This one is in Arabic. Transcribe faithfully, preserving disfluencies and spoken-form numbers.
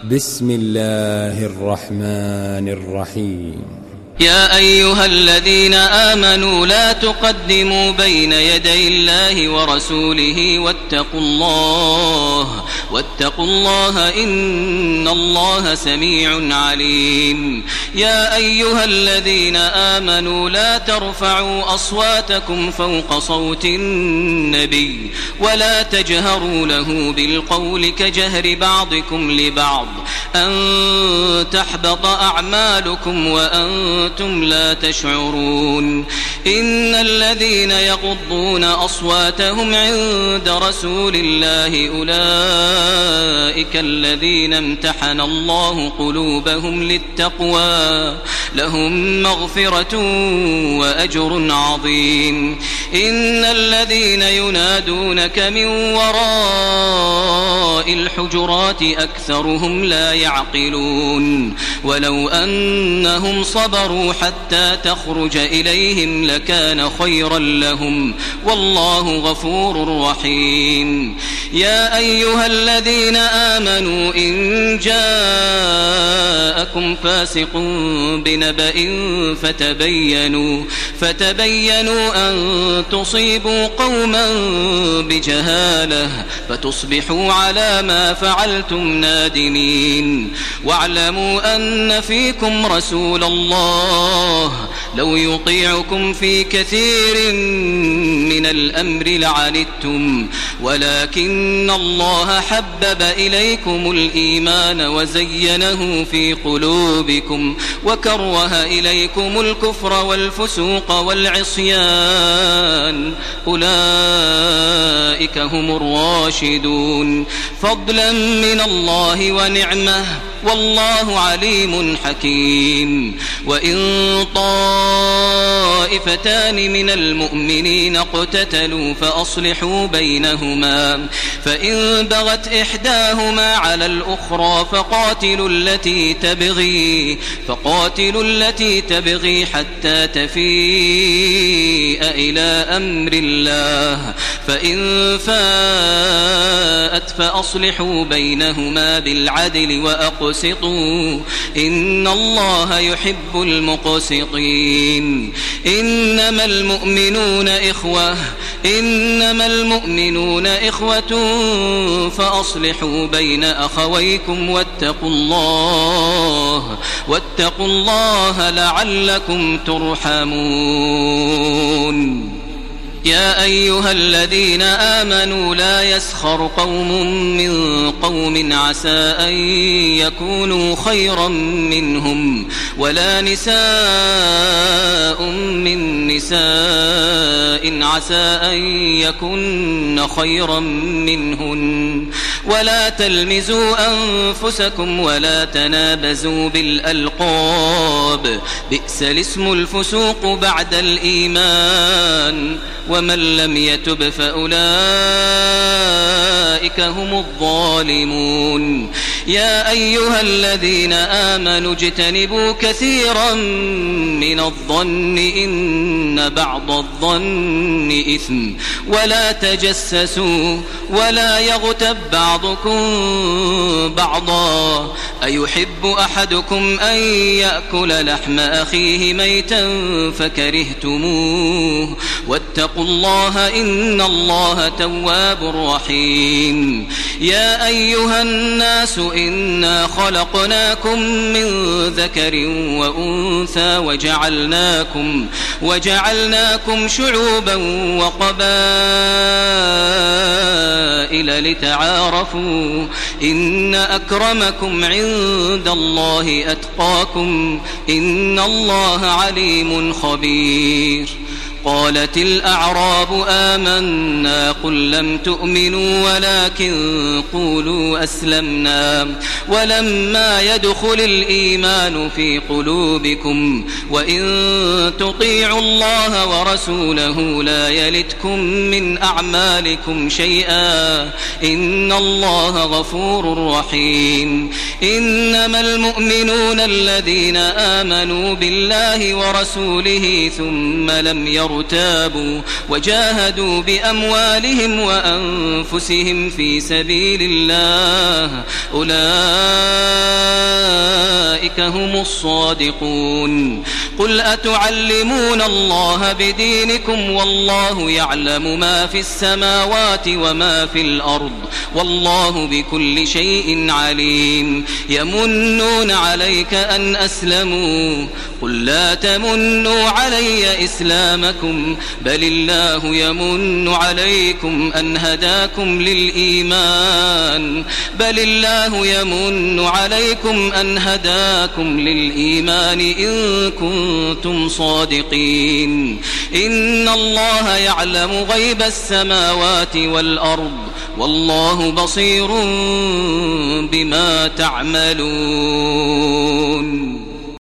بسم الله الرحمن الرحيم. يا أيها الذين آمنوا لا تقدموا بين يدي الله ورسوله واتقوا الله واتقوا الله إن الله سميع عليم. يا أيها الذين آمنوا لا ترفعوا أصواتكم فوق صوت النبي ولا تجهروا له بالقول كجهر بعضكم لبعض أن تحبط أعمالكم وأنتم أنتم لا تشعرون. إن الذين يغضون أصواتهم عند رسول الله أولئك الذين امتحن الله قلوبهم للتقوى لهم مغفرة وأجر عظيم. إن الذين ينادونك من وراء الحجرات أكثرهم لا يعقلون. ولو أنهم صبروا حتى تخرج إليهم لكان خيرا لهم والله غفور رحيم. يا أيها الذين آمنوا إن جاءكم فاسق بنبأ فتبينوا فتبينوا أن تصيبوا قوما بجهالة فتصبحوا على ما فعلتم نادمين. واعلموا أن فيكم رسول الله لو يطيعكم في كثير من الأمر لعنتم ولكن الله حبب إليكم الإيمان وزينه في قلوبكم وكره إليكم الكفر والفسوق والعصيان أولئك هم الراشدون فضلا من الله ونعمه والله عليم حكيم. وإن طائفتان من المؤمنين اقتتلوا فأصلحوا بينهما فإن بغت إحداهما على الأخرى فقاتلوا التي تبغي فقاتلوا التي تبغي حتى تفيء إلى أمر الله فإن فاءت فأصلحوا بينهما بالعدل وأقسطوا إن الله يحب المقسطين. إنما المؤمنون إخوة إنما المؤمنون إخوة فأصلحوا بين أخويكم واتقوا الله واتقوا الله لعلكم ترحمون. يا أيها الذين آمنوا لا يسخر قوم من قوم عسى أن يكونوا خيرا منهم ولا نساء من نساء عسى أن يكن خيرا منهن ولا تلمزوا أنفسكم ولا تنابزوا بالألقاب بئس الاسم الفسوق بعد الإيمان ومن لم يتب فأولئك هم الظالمون. يا أيها الذين آمنوا اجتنبوا كثيرا من الظن إن بعض الظن إثم ولا تجسسوا ولا يغتب بعضكم بعضا أيحب أحدكم أن يأكل لحم أخيه ميتا فكرهتموه واتقوا الله إن الله تواب رحيم. يا أيها الناس إنا خلقناكم من ذكر وأنثى وجعلناكم وجعلناكم شعوبا وقبائل لتعارفوا إن أكرمكم عند الله أتقاكم إن الله عليم خبير. قالت الأعراب آمنا قل لم تؤمنوا ولكن قولوا أسلمنا ولما يدخل الإيمان في قلوبكم وإن تطيعوا الله ورسوله لا يلتكم من أعمالكم شيئا إن الله غفور رحيم. إنما المؤمنون الذين آمنوا بالله ورسوله ثم لم يرتابوا وجاهدوا بأموالهم وأنفسهم في سبيل الله أولئك هم الصادقون. قل أتعلمون الله بدينكم والله يعلم ما في السماوات وما في الأرض والله بكل شيء عليم. يمنون عليك أن أسلموا قل لا تمنوا علي إسلامكم بل الله يمن عليكم أن هداكم للإيمان بل الله يمن عليكم أن هداكم للإيمان إن كنتم صادقين. إن الله يعلم غيب السماوات والأرض والله بصير بما تعملون.